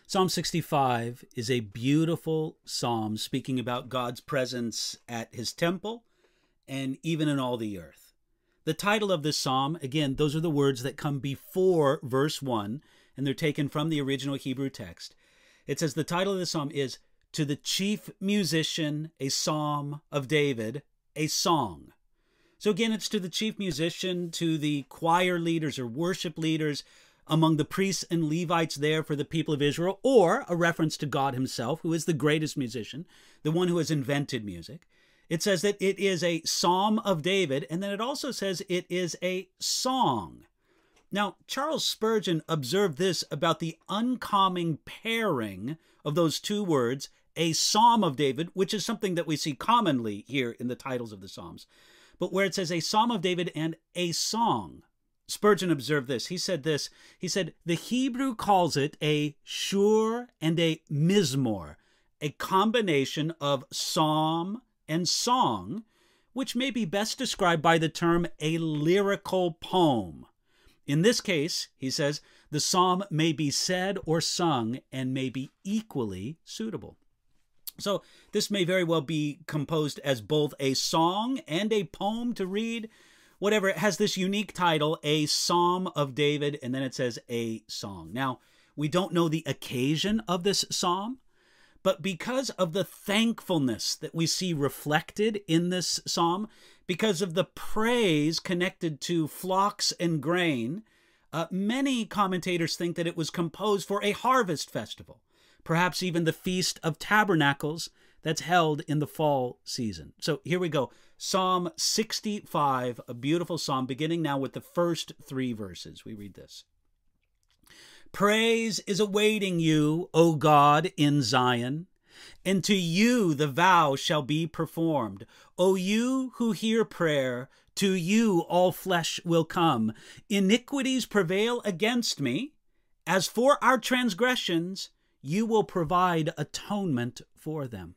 Psalm 65 is a beautiful psalm speaking about God's presence at his temple and even in all the earth. The title of this psalm, again, those are the words that come before verse 1, and they're taken from the original Hebrew text. It says the title of the psalm is, "To the chief musician, a psalm of David, a song." So again, it's to the chief musician, to the choir leaders or worship leaders among the priests and Levites there for the people of Israel, or a reference to God himself, who is the greatest musician, the one who has invented music. It says that it is a psalm of David, and then it also says it is a song. Now, Charles Spurgeon observed this about the uncommon pairing of those two words, a psalm of David, which is something that we see commonly here in the titles of the Psalms, but where it says a psalm of David and a song. Spurgeon observed this. He said, the Hebrew calls it a shur and a mizmor, a combination of psalm and song, which may be best described by the term a lyrical poem. In this case, he says, the psalm may be said or sung and may be equally suitable. So this may very well be composed as both a song and a poem to read. Whatever, it has this unique title, a psalm of David, and then it says a song. Now, we don't know the occasion of this psalm, but because of the thankfulness that we see reflected in this psalm, because of the praise connected to flocks and grain, many commentators think that it was composed for a harvest festival, perhaps even the Feast of Tabernacles that's held in the fall season. So here we go. Psalm 65, a beautiful psalm, beginning now with the first three verses. We read this. Praise is awaiting you, O God, in Zion, and to you the vow shall be performed. O you who hear prayer, to you all flesh will come. Iniquities prevail against me. As for our transgressions, you will provide atonement for them.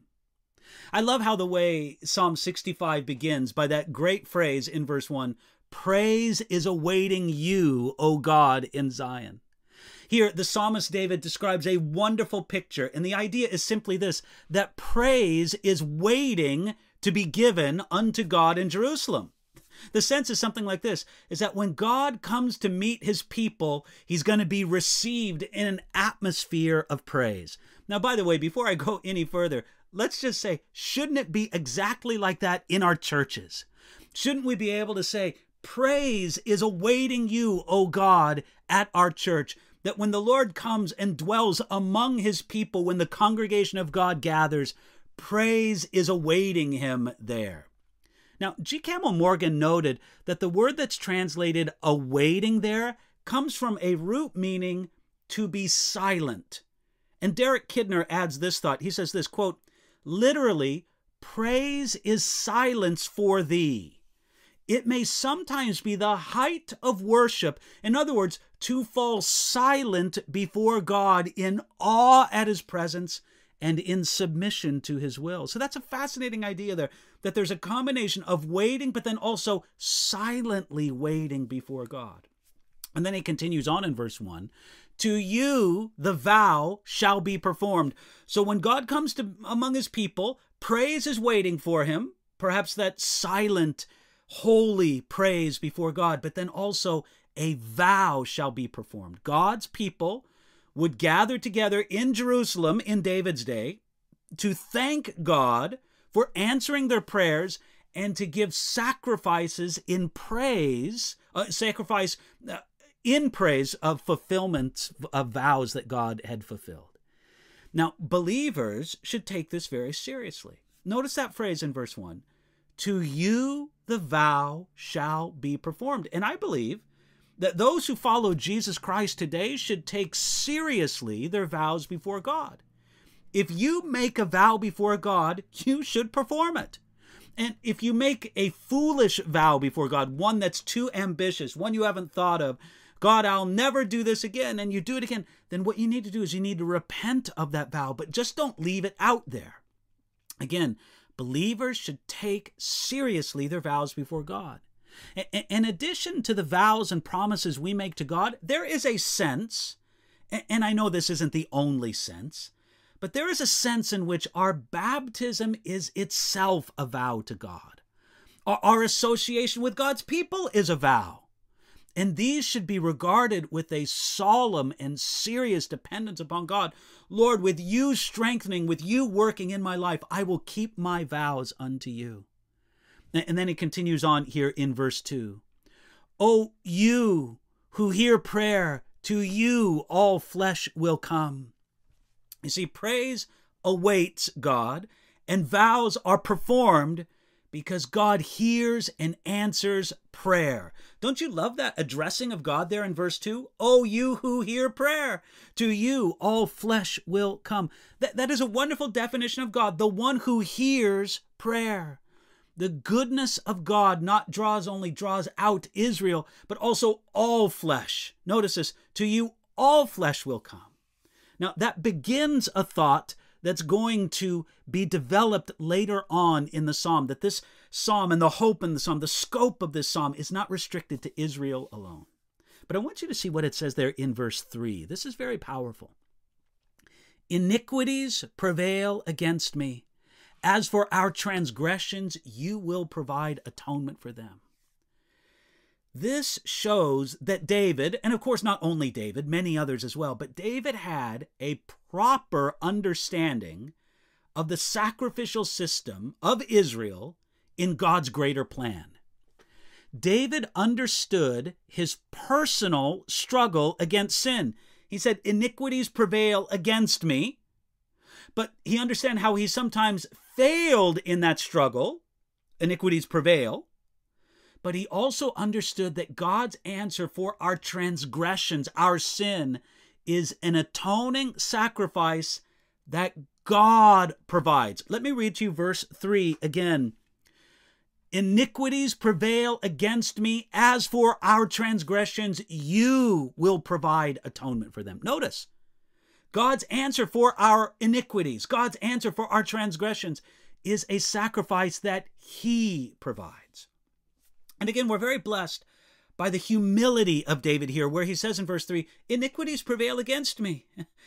I love how the way Psalm 65 begins by that great phrase in verse 1, praise is awaiting you, O God, in Zion. Here, the psalmist David describes a wonderful picture, and the idea is simply this, that praise is waiting to be given unto God in Jerusalem. The sense is something like this, is that when God comes to meet his people, he's going to be received in an atmosphere of praise. Now, by the way, before I go any further, let's just say, shouldn't it be exactly like that in our churches? Shouldn't we be able to say, praise is awaiting you, O God, at our church, that when the Lord comes and dwells among his people, when the congregation of God gathers, praise is awaiting him there. Now, G. Campbell Morgan noted that the word that's translated awaiting there comes from a root meaning to be silent. And Derek Kidner adds this thought. He says this, quote, literally, praise is silence for thee. It may sometimes be the height of worship. In other words, to fall silent before God in awe at his presence and in submission to his will. So that's a fascinating idea there, that there's a combination of waiting, but then also silently waiting before God. And then he continues on in verse 1, to you the vow shall be performed. So when God comes to among his people, praise is waiting for him, perhaps that silent, holy praise before God, but then also a vow shall be performed. God's people would gather together in Jerusalem in David's day to thank God for answering their prayers and to give sacrifices in praise, in praise of fulfillment of vows that God had fulfilled. Now, believers should take this very seriously. Notice that phrase in verse 1, to you the vow shall be performed. And I believe that those who follow Jesus Christ today should take seriously their vows before God. If you make a vow before God, you should perform it. And if you make a foolish vow before God, one that's too ambitious, one you haven't thought of, God, I'll never do this again, and you do it again, then what you need to do is you need to repent of that vow, but just don't leave it out there. Again, believers should take seriously their vows before God. In addition to the vows and promises we make to God, there is a sense And I know this isn't the only sense, but there is a sense in which our baptism is itself a vow to God. Our association with God's people is a vow. And these should be regarded with a solemn and serious dependence upon God. Lord, with you strengthening, with you working in my life, I will keep my vows unto you. And then it continues on here in verse 2. O you who hear prayer, to you all flesh will come. You see, praise awaits God, and vows are performed because God hears and answers prayer. Don't you love that addressing of God there in verse 2? Oh, you who hear prayer, to you all flesh will come. That is a wonderful definition of God, the one who hears prayer. The goodness of God not only draws out Israel, but also all flesh. Notice this, to you all flesh will come. Now that begins a thought that's going to be developed later on in the psalm, that this psalm and the hope in the psalm, the scope of this psalm is not restricted to Israel alone. But I want you to see what it says there in verse 3. This is very powerful. Iniquities prevail against me. As for our transgressions, you will provide atonement for them. This shows that David, and of course not only David, many others as well, but David had a proper understanding of the sacrificial system of Israel in God's greater plan. David understood his personal struggle against sin. He said, iniquities prevail against me, but he understood how he sometimes failed in that struggle. Iniquities prevail. But he also understood that God's answer for our transgressions, our sin, is an atoning sacrifice that God provides. Let me read to you verse 3 again. Iniquities prevail against me. As for our transgressions, you will provide atonement for them. Notice, God's answer for our iniquities, God's answer for our transgressions is a sacrifice that he provides. And again, we're very blessed by the humility of David here, where he says in verse 3, iniquities prevail against me.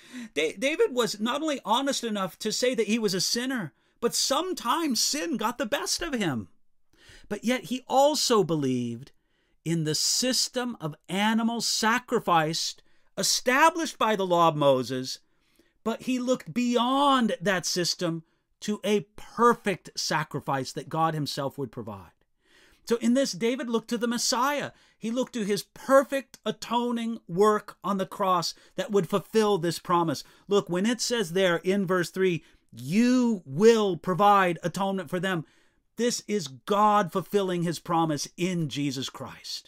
David was not only honest enough to say that he was a sinner, but sometimes sin got the best of him. But yet he also believed in the system of animals sacrificed, established by the law of Moses, but he looked beyond that system to a perfect sacrifice that God himself would provide. So in this, David looked to the Messiah. He looked to his perfect atoning work on the cross that would fulfill this promise. Look, when it says there in verse 3, you will provide atonement for them, this is God fulfilling his promise in Jesus Christ.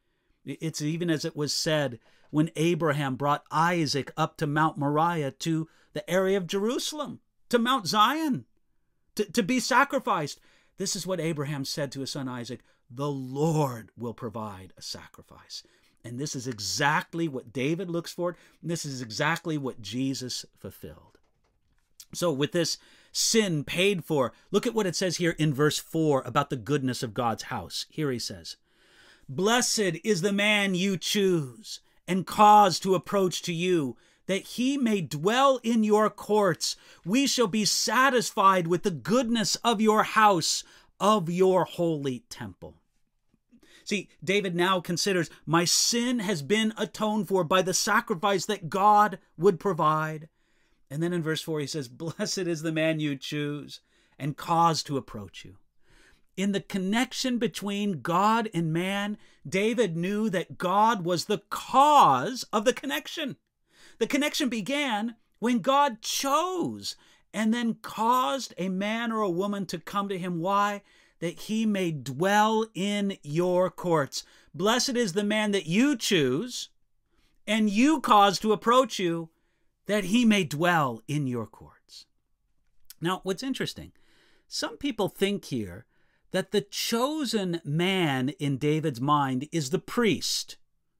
It's even as it was said when Abraham brought Isaac up to Mount Moriah, to the area of Jerusalem, to Mount Zion, to be sacrificed. This is what Abraham said to his son Isaac, the Lord will provide a sacrifice. And this is exactly what David looks for. And this is exactly what Jesus fulfilled. So with this sin paid for, look at what it says here in verse 4 about the goodness of God's house. Here he says, blessed is the man you choose and cause to approach to you, that he may dwell in your courts. We shall be satisfied with the goodness of your house, of your holy temple. See, David now considers, my sin has been atoned for by the sacrifice that God would provide. And then in verse 4 he says, blessed is the man you choose and cause to approach you. In the connection between God and man, David knew that God was the cause of the connection. The connection began when God chose and then caused a man or a woman to come to him. Why? That he may dwell in your courts. Blessed is the man that you choose and you cause to approach you, that he may dwell in your courts. Now, what's interesting, some people think here that the chosen man in David's mind is the priest.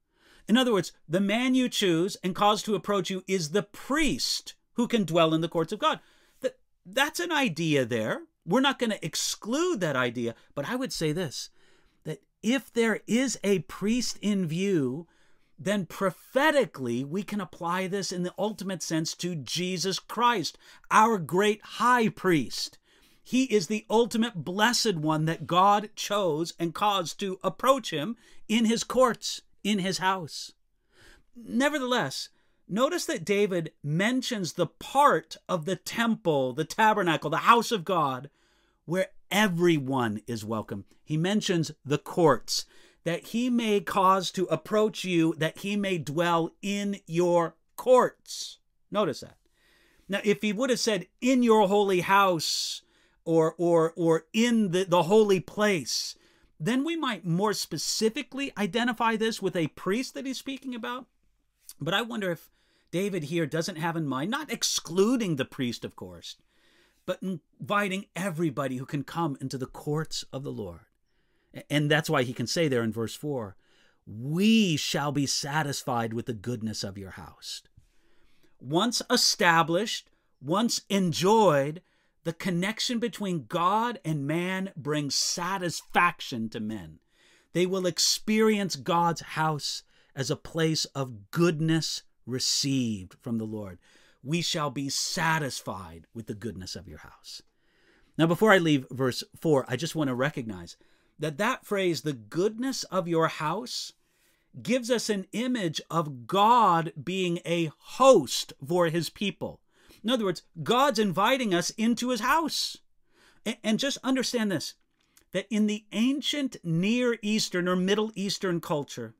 In other words, the man you choose and cause to approach you is the priest who can dwell in the courts of God. That's an idea there. We're not going to exclude that idea, but I would say this, that if there is a priest in view, then prophetically we can apply this in the ultimate sense to Jesus Christ, our great high priest. He is the ultimate blessed one that God chose and caused to approach him in his courts, in his house. Nevertheless, notice that David mentions the part of the temple, the tabernacle, the house of God, where everyone is welcome. He mentions the courts, that he may cause to approach you, that he may dwell in your courts. Notice that. Now, if he would have said in your holy house or in the holy place, then we might more specifically identify this with a priest that he's speaking about. But I wonder if David here doesn't have in mind, not excluding the priest, of course, but inviting everybody who can come into the courts of the Lord. And that's why he can say there in verse 4, we shall be satisfied with the goodness of your house. Once established, once enjoyed, the connection between God and man brings satisfaction to men. They will experience God's house as a place of goodness received from the Lord. We shall be satisfied with the goodness of your house. Now, before I leave verse 4, I just want to recognize that phrase, the goodness of your house, gives us an image of God being a host for his people. In other words, God's inviting us into his house. And just understand this, that in the ancient Near Eastern or Middle Eastern culture,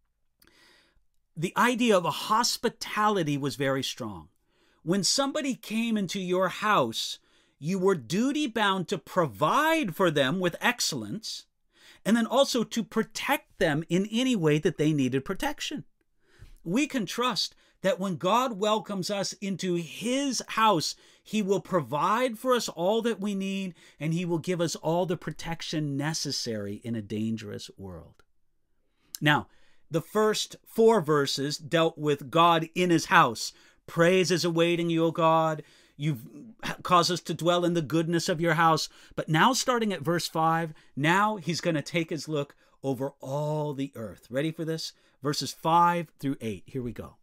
the idea of a hospitality was very strong. When somebody came into your house, you were duty-bound to provide for them with excellence, and then also to protect them in any way that they needed protection. We can trust that when God welcomes us into his house, he will provide for us all that we need, and he will give us all the protection necessary in a dangerous world. Now, the first 4 verses dealt with God in his house. Praise is awaiting you, O God. You've caused us to dwell in the goodness of your house. But now, starting at verse 5, now he's going to take his look over all the earth. Ready for this? Verses 5 through 8. Here we go.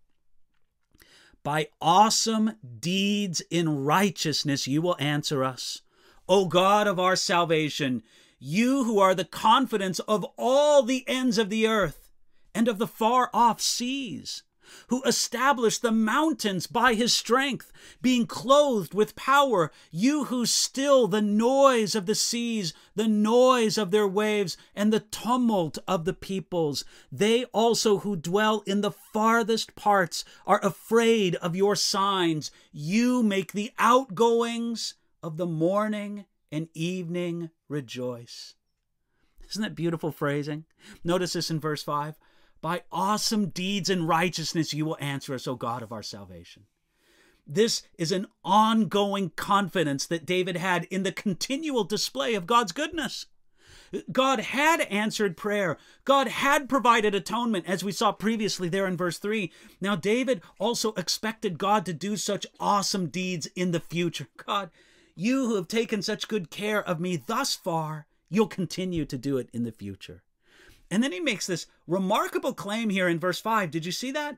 By awesome deeds in righteousness you will answer us, O God of our salvation, you who are the confidence of all the ends of the earth and of the far-off seas, who established the mountains by his strength, being clothed with power, you who still the noise of the seas, the noise of their waves, and the tumult of the peoples. They also who dwell in the farthest parts are afraid of your signs. You make the outgoings of the morning and evening rejoice. Isn't that beautiful phrasing? Notice this in verse 5. By awesome deeds and righteousness you will answer us, O God of our salvation. This is an ongoing confidence that David had in the continual display of God's goodness. God had answered prayer. God had provided atonement, as we saw previously there in verse 3. Now, David also expected God to do such awesome deeds in the future. God, you who have taken such good care of me thus far, you'll continue to do it in the future. And then he makes this remarkable claim here in verse 5. Did you see that?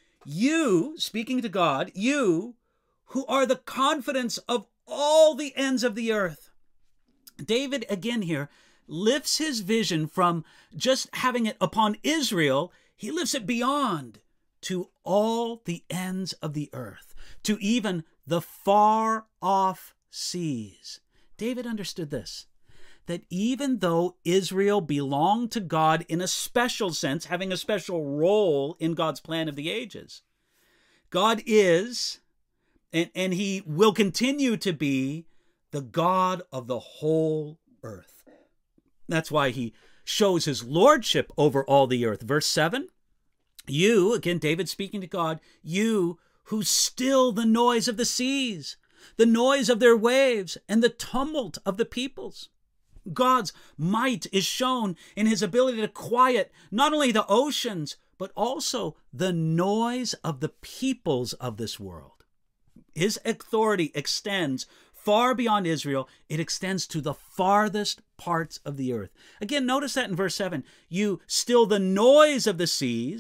You, speaking to God, you who are the confidence of all the ends of the earth. David, again here, lifts his vision from just having it upon Israel. He lifts it beyond to all the ends of the earth, to even the far-off seas. David understood this, that even though Israel belonged to God in a special sense, having a special role in God's plan of the ages, God is, and he will continue to be, the God of the whole earth. That's why he shows his lordship over all the earth. Verse 7, you, again, David speaking to God, you who still the noise of the seas, the noise of their waves, and the tumult of the peoples. God's might is shown in his ability to quiet not only the oceans, but also the noise of the peoples of this world. His authority extends far beyond Israel. It extends to the farthest parts of the earth. Again, notice that in verse 7. You still the noise of the seas,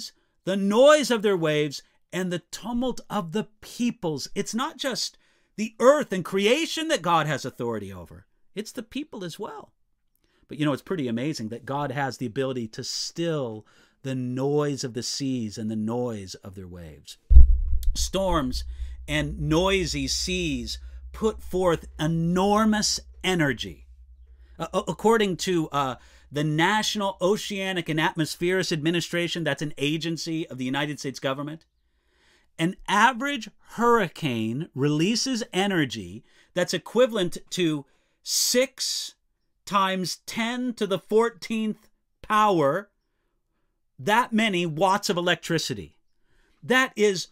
the noise of their waves, and the tumult of the peoples. It's not just the earth and creation that God has authority over. It's the people as well. But it's pretty amazing that God has the ability to still the noise of the seas and the noise of their waves. Storms and noisy seas put forth enormous energy. According to the National Oceanic and Atmospheric Administration, that's an agency of the United States government, an average hurricane releases energy that's equivalent to 6 times 10 to the 14th power, that many watts of electricity. That is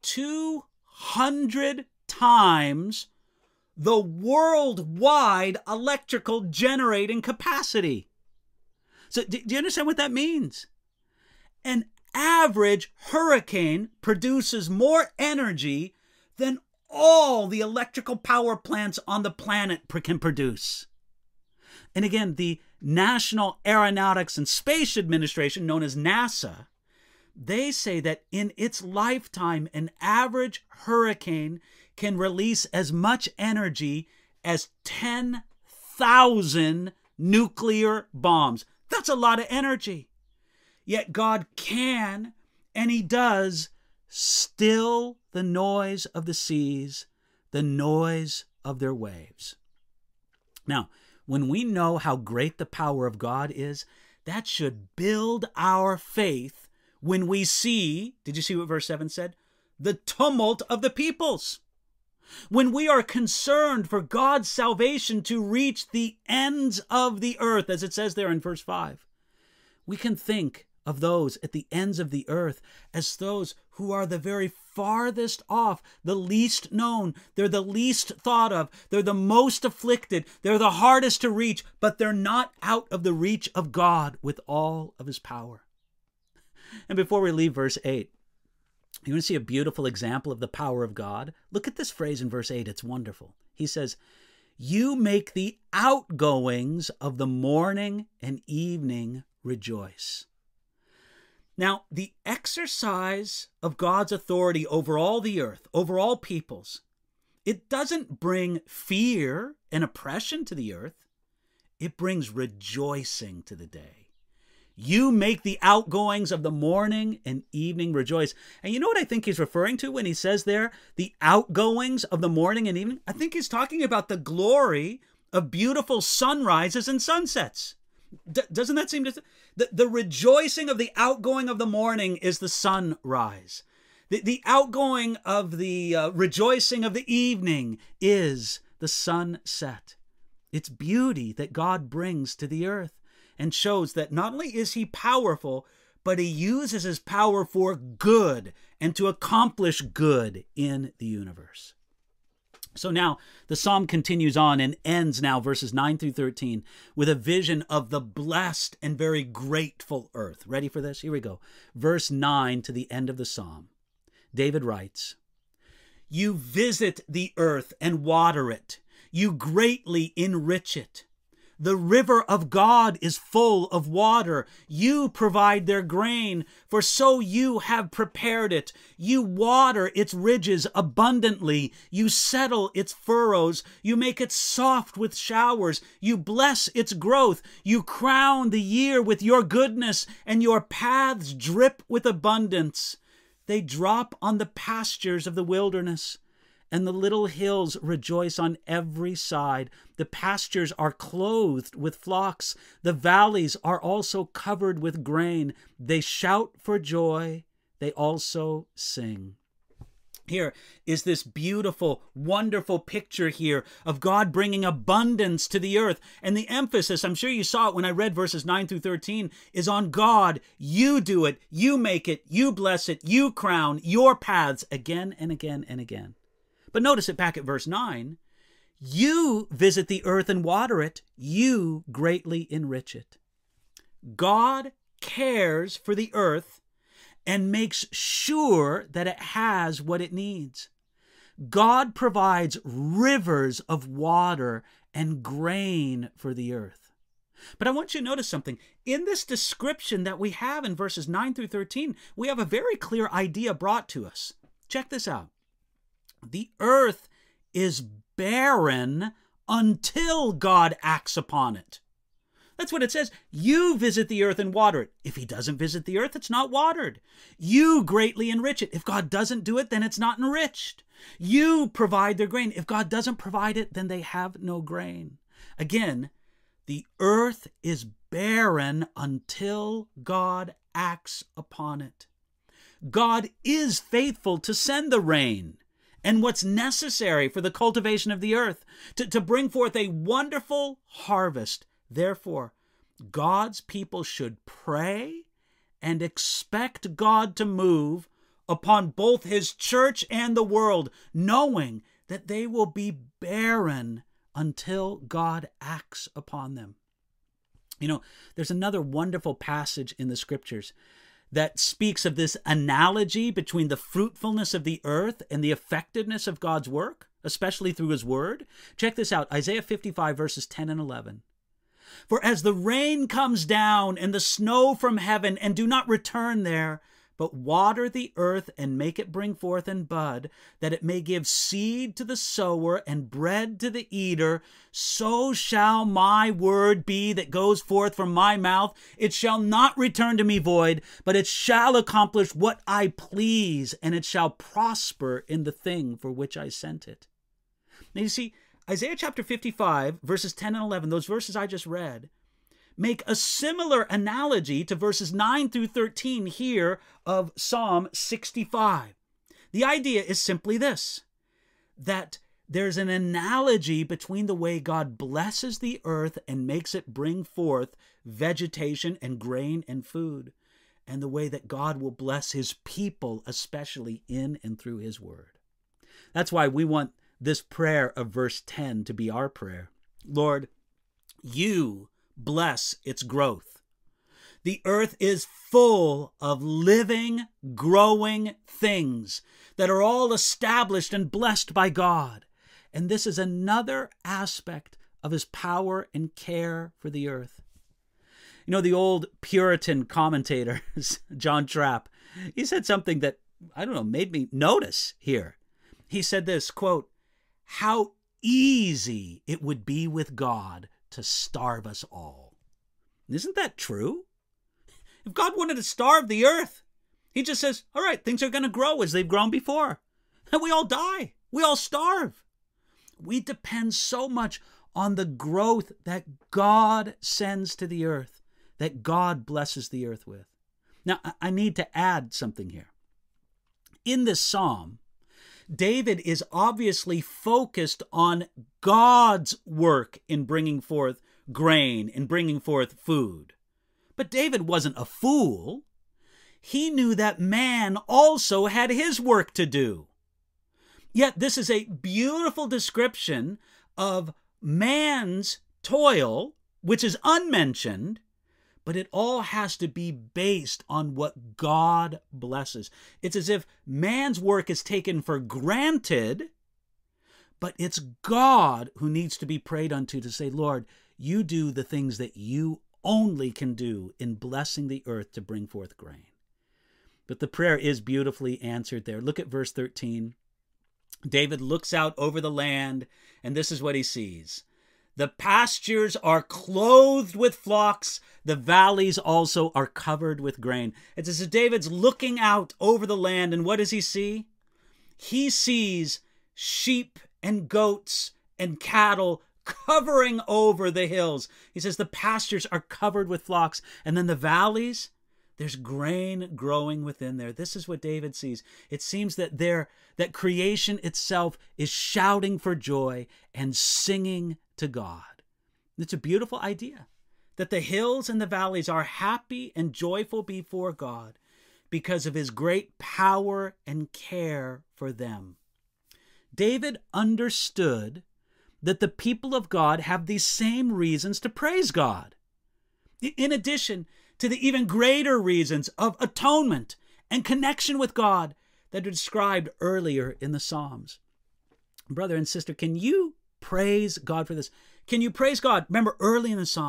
200 times the worldwide electrical generating capacity. So do you understand what that means? An average hurricane produces more energy than all the electrical power plants on the planet can produce. And again, the National Aeronautics and Space Administration, known as NASA, they say that in its lifetime, an average hurricane can release as much energy as 10,000 nuclear bombs. That's a lot of energy. Yet God can, and he does, still the noise of the seas, the noise of their waves. Now, when we know how great the power of God is, that should build our faith when we see, did you see what verse 7 said? The tumult of the peoples. When we are concerned for God's salvation to reach the ends of the earth, as it says there in verse 5, we can think of those at the ends of the earth as those who are the very farthest off, the least known. They're the least thought of. They're the most afflicted. They're the hardest to reach, but they're not out of the reach of God with all of his power. And before we leave verse 8, you want to see a beautiful example of the power of God? Look at this phrase in verse 8. It's wonderful. He says, "You make the outgoings of the morning and evening rejoice." Now, the exercise of God's authority over all the earth, over all peoples, it doesn't bring fear and oppression to the earth. It brings rejoicing to the day. You make the outgoings of the morning and evening rejoice. And you know what I think he's referring to when he says there, the outgoings of the morning and evening? I think he's talking about the glory of beautiful sunrises and sunsets. Doesn't that seem to... The rejoicing of the outgoing of the morning is the sunrise. The outgoing of the rejoicing of the evening is the sunset. It's beauty that God brings to the earth and shows that not only is he powerful, but he uses his power for good and to accomplish good in the universe. So now the psalm continues on and ends now, verses 9 through 13, with a vision of the blessed and very grateful earth. Ready for this? Here we go. Verse 9 to the end of the psalm. David writes, "You visit the earth and water it. You greatly enrich it. The river of God is full of water. You provide their grain, for so you have prepared it. You water its ridges abundantly. You settle its furrows. You make it soft with showers. You bless its growth. You crown the year with your goodness, and your paths drip with abundance. They drop on the pastures of the wilderness, and the little hills rejoice on every side. The pastures are clothed with flocks. The valleys are also covered with grain. They shout for joy. They also sing." Here is this beautiful, wonderful picture here of God bringing abundance to the earth. And the emphasis, I'm sure you saw it when I read verses 9 through 13, is on God. You do it. You make it. You bless it. You crown your paths again and again and again. But notice it back at verse 9. You visit the earth and water it. You greatly enrich it. God cares for the earth and makes sure that it has what it needs. God provides rivers of water and grain for the earth. But I want you to notice something. In this description that we have in verses 9 through 13, we have a very clear idea brought to us. Check this out. The earth is barren until God acts upon it. That's what it says. You visit the earth and water it. If he doesn't visit the earth, it's not watered. You greatly enrich it. If God doesn't do it, then it's not enriched. You provide their grain. If God doesn't provide it, then they have no grain. Again, the earth is barren until God acts upon it. God is faithful to send the rain and what's necessary for the cultivation of the earth, to bring forth a wonderful harvest. Therefore, God's people should pray and expect God to move upon both his church and the world, knowing that they will be barren until God acts upon them. You know, there's another wonderful passage in the scriptures that speaks of this analogy between the fruitfulness of the earth and the effectiveness of God's work, especially through his word. Check this out, Isaiah 55 verses 10 and 11. For as the rain comes down and the snow from heaven and do not return there, but water the earth and make it bring forth and bud, that it may give seed to the sower and bread to the eater, so shall my word be that goes forth from my mouth. It shall not return to me void, but it shall accomplish what I please, and it shall prosper in the thing for which I sent it. Now you see, Isaiah chapter 55, verses 10 and 11, those verses I just read, make a similar analogy to verses 9 through 13 here of Psalm 65. The idea is simply this, that there's an analogy between the way God blesses the earth and makes it bring forth vegetation and grain and food, and the way that God will bless his people, especially in and through his word. That's why we want this prayer of verse 10 to be our prayer. Lord, you bless its growth. The earth is full of living, growing things that are all established and blessed by God. And this is another aspect of his power and care for the earth. You know, the old Puritan commentator, John Trapp, he said something that, made me notice here. He said this, quote, "How easy it would be with God to starve us all." Isn't that true? If God wanted to starve the earth, he just says, all right, things are going to grow as they've grown before. And we all die. We all starve. We depend so much on the growth that God sends to the earth, that God blesses the earth with. Now, I need to add something here. In this psalm, David is obviously focused on God's work in bringing forth grain and bringing forth food. But David wasn't a fool. He knew that man also had his work to do. Yet this is a beautiful description of man's toil, which is unmentioned, but it all has to be based on what God blesses. It's as if man's work is taken for granted, but it's God who needs to be prayed unto to say, Lord, you do the things that you only can do in blessing the earth to bring forth grain. But the prayer is beautifully answered there. Look at verse 13. David looks out over the land, and this is what he sees. The pastures are clothed with flocks. The valleys also are covered with grain. It's as if David's looking out over the land, and what does he see? He sees sheep and goats and cattle covering over the hills. He says the pastures are covered with flocks, and then the valleys, there's grain growing within there. This is what David sees. It seems that that creation itself is shouting for joy and singing to God. It's a beautiful idea that the hills and the valleys are happy and joyful before God because of his great power and care for them. David understood that the people of God have these same reasons to praise God, in addition to the even greater reasons of atonement and connection with God that are described earlier in the Psalms. Brother and sister, can you praise God for this? Can you praise God? Remember early in the Psalm,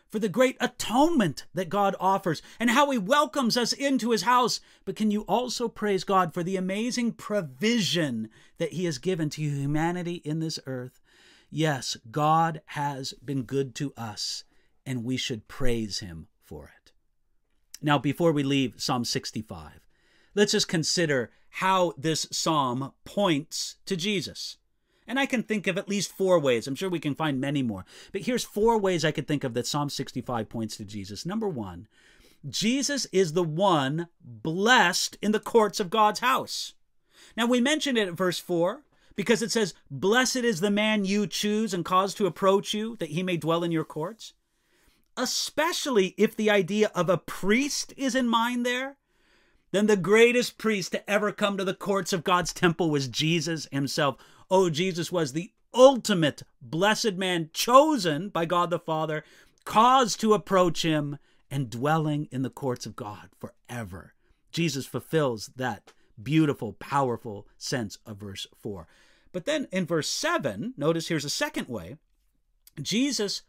for the great atonement that God offers and how he welcomes us into his house. But can you also praise God for the amazing provision that he has given to humanity in this earth? Yes, God has been good to us, and we should praise him for it. Now, before we leave Psalm 65, let's just consider how this psalm points to Jesus. And I can think of at least 4 ways. I'm sure we can find many more. But here's 4 ways I could think of that Psalm 65 points to Jesus. Number 1, Jesus is the one blessed in the courts of God's house. Now, we mentioned it at verse 4 because it says, "Blessed is the man you choose and cause to approach you, that he may dwell in your courts." Especially if the idea of a priest is in mind there, then the greatest priest to ever come to the courts of God's temple was Jesus himself. Oh, Jesus was the ultimate blessed man, chosen by God the Father, caused to approach him, and dwelling in the courts of God forever. Jesus fulfills that beautiful, powerful sense of verse 4. But then in verse 7, notice here's a second way. Jesus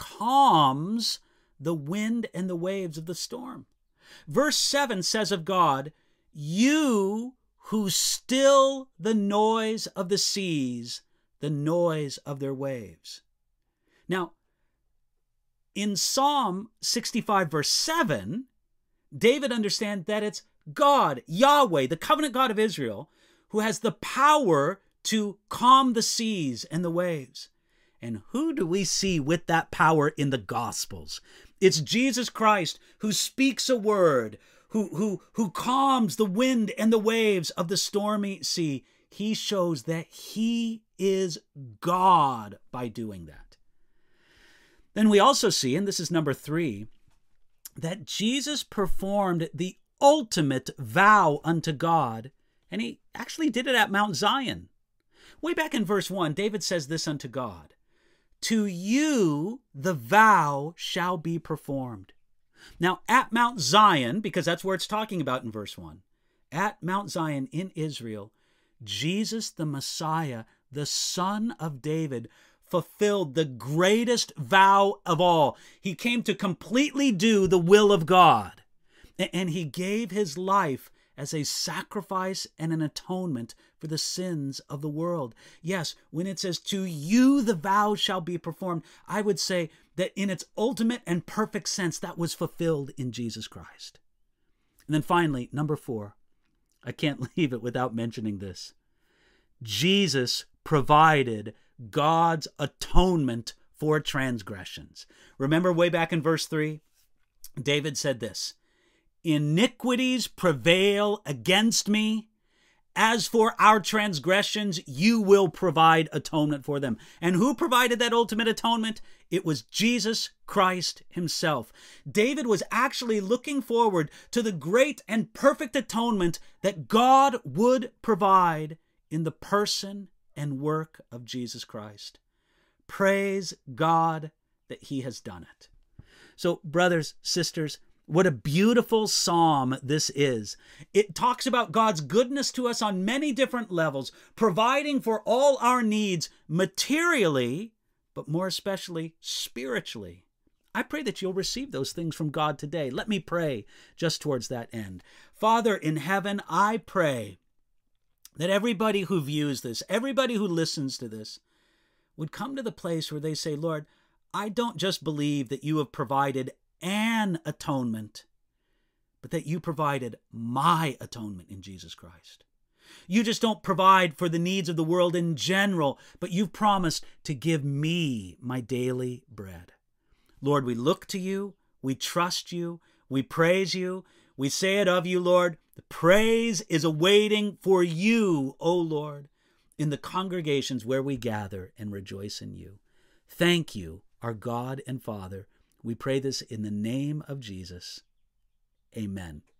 calms the wind and the waves of the storm. Verse 7 says of God, "You who still the noise of the seas, the noise of their waves." Now, in Psalm 65, verse 7, David understands that it's God, Yahweh, the covenant God of Israel, who has the power to calm the seas and the waves. And who do we see with that power in the Gospels? It's Jesus Christ who speaks a word, who calms the wind and the waves of the stormy sea. He shows that he is God by doing that. Then we also see, and this is number 3, that Jesus performed the ultimate vow unto God, and he actually did it at Mount Zion. Way back in verse 1, David says this unto God, "To you the vow shall be performed." Now, at Mount Zion, because that's where it's talking about in verse 1, at Mount Zion in Israel, Jesus the Messiah, the Son of David, fulfilled the greatest vow of all. He came to completely do the will of God, and he gave his life as a sacrifice and an atonement for the sins of the world. Yes, when it says, "To you the vow shall be performed," I would say that in its ultimate and perfect sense, that was fulfilled in Jesus Christ. And then finally, number 4, I can't leave it without mentioning this. Jesus provided God's atonement for transgressions. Remember way back in verse 3, David said this, "Iniquities prevail against me. As for our transgressions, you will provide atonement for them." And who provided that ultimate atonement? It was Jesus Christ himself. David was actually looking forward to the great and perfect atonement that God would provide in the person and work of Jesus Christ. Praise God that he has done it. So, brothers, sisters, what a beautiful psalm this is. It talks about God's goodness to us on many different levels, providing for all our needs materially, but more especially spiritually. I pray that you'll receive those things from God today. Let me pray just towards that end. Father in heaven, I pray that everybody who views this, everybody who listens to this, would come to the place where they say, "Lord, I don't just believe that you have provided an atonement, but that you provided my atonement in Jesus Christ. You just don't provide for the needs of the world in general, but you've promised to give me my daily bread." Lord, we look to you, we trust you, we praise you, we say it of you, Lord. The praise is awaiting for you, O Lord, in the congregations where we gather and rejoice in you. Thank you, our God and Father. We pray this in the name of Jesus. Amen.